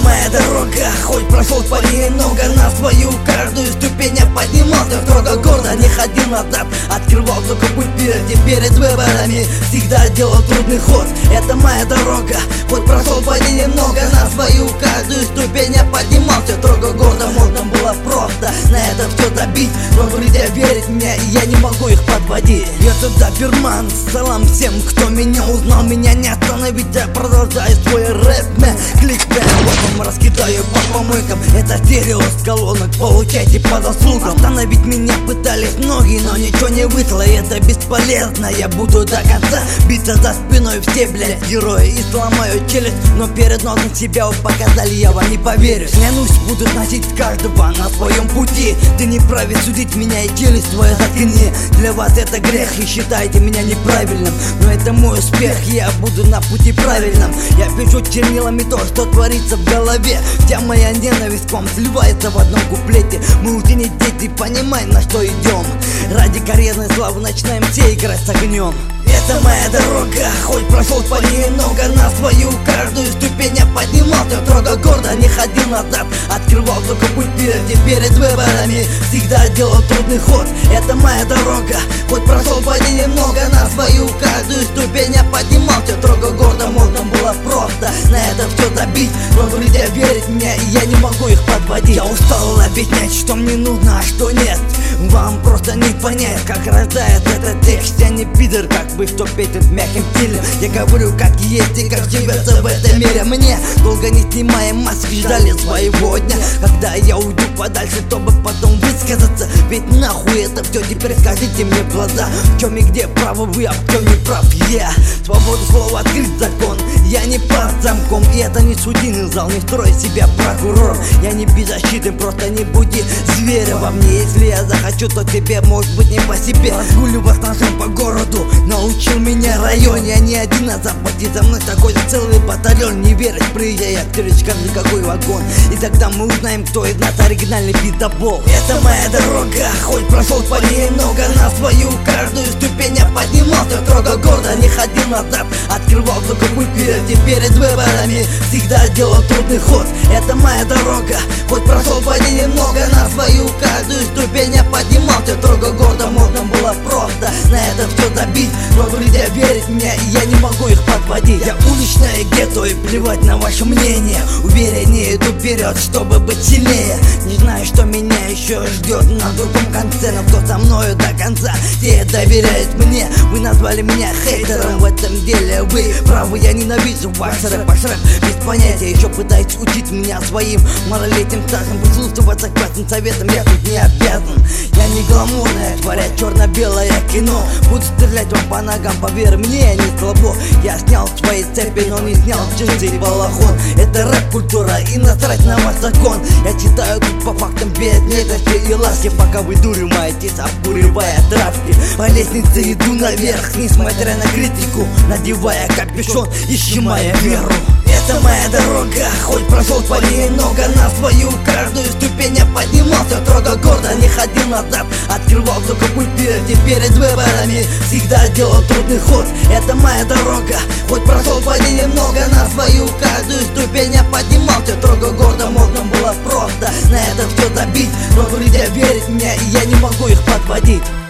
моя дорога, хоть прошел по ней много, на свою каждую ступень я поднимался строго гордо, не ходил назад, открывал только путь впереди перед выборами, всегда делал трудный ход. Это моя дорога, хоть прошел по ней немного, на свою каждую ступень я поднимался строго гордо. Можно было просто на это все забить, но друзья верят в меня, и я не могу их подводить. Я тут доберман, салам всем, кто меня узнал, меня не остановить, я продолжаю свой рэп. Клик-бэк, вот он раскидаю по помойкам, это стерео с колонок, получайте по заслугам. Остановить меня пытались многие, но ничего не вышло, и это бесполезно. Я буду до конца биться за спиной, все, блядь, герои, и сломаю челюсть, но перед носом себя вы показали, я вам не поверю. Клянусь, буду носить каждого на своем пути. Ты не вправе судить меня, и челюсть твою заткни. Для вас это грех, и считайте меня неправильным, но это мой успех, я буду на пути правильном. Я пишу чернилами то, что творится в голове. Вся моя ненависть к вам сливается в одном куплете. Мы уже не дети, понимаем, на что идем. Ради карьерной славы начинаем все играть с огнем. Это моя дорога, хоть прошел по ней много, на свою каждую ступень я поднимался строго гордо, не ходил назад, открывал только путь впереди перед выборами, всегда делал трудный ход. Это моя дорога, хоть прошел по ней немного, на свою каждую ступень я поднимался строго гордо. Можно было просто на это все забить, но друзья верят в меня, и я не могу их подводить. Я устал объяснять, что мне нужно, а что нет. Вам просто не понять, как рождается этот текст. Я не пидор, как бы, что петь мягким стилем. Я говорю как есть и как живется в этом мире. Мне долго не снимая маски ждали своего дня, когда я уйду подальше, чтобы потом высказаться. Ведь нахуй это все, теперь скажите мне в глаза, в чем и где правы вы, а в чем не прав я. Свободу слова, открыть закон, я не под замком, и это не судебный зал, не строй себя прокурором. Я не беззащитен, просто не буди зверя во мне. Если я захочу, то тебе может быть не по себе. Разгуливать ножом по городу научил меня район. Я не один на западе, за мной такой целый батальон. Не верить, приезжай, актеричкам никакой вагон, и тогда мы узнаем, кто из нас оригинальный пиздобол. Это моя дорога, хоть прошел по ней много, на свою каждую ступень я поднимался строго гордо, не ходил назад, открывал только путь впереди перед выборами, всегда делал трудный ход. Это моя дорога, хоть прошел по ней немного, на свою каждую ступень я поднимался строго гордо. Можно было просто на это все забить, но друзья верят в меня, и я не могу их подводить. Я уличное гетто, и плевать на ваше мнение, увереннее иду вперед, чтобы быть сильнее. Не знаю, что меня еще ждет на другом конце, но кто со мною до конца, те доверяют мне. Вы назвали меня хейтером, в этом деле вы правы, я ненавижу ваш рэп, без понятия. Еще пытаетесь учить меня своим малолетним стажем, прислушиваться к вашим советам я тут не обязан. Я не гламурная, творят черно-белое кино, буду стрелять вам по ногам, поверь мне, не слабо. Я снял свои цепи, но не снял чужой балахон. Это рэп-культура, и насрать на ваш закон. Я читаю тут по фактам без нежности и ласки, пока вы дурью маетесь, обкуривая травки. По лестнице иду наверх, несмотря на критику, надевая капюшон и сжимая веру. Это моя дорога, хоть прошел по ней много, на свою каждую ступень я поднимался строго гордо, не ходил назад, открывал только путь впереди перед выборами, всегда делал трудный ход. Это моя дорога, хоть прошел по ней немного, на свою каждую ступень я поднимался строго гордо. Можно было просто на это все забить, но друзья верят в меня, и я не могу их подводить.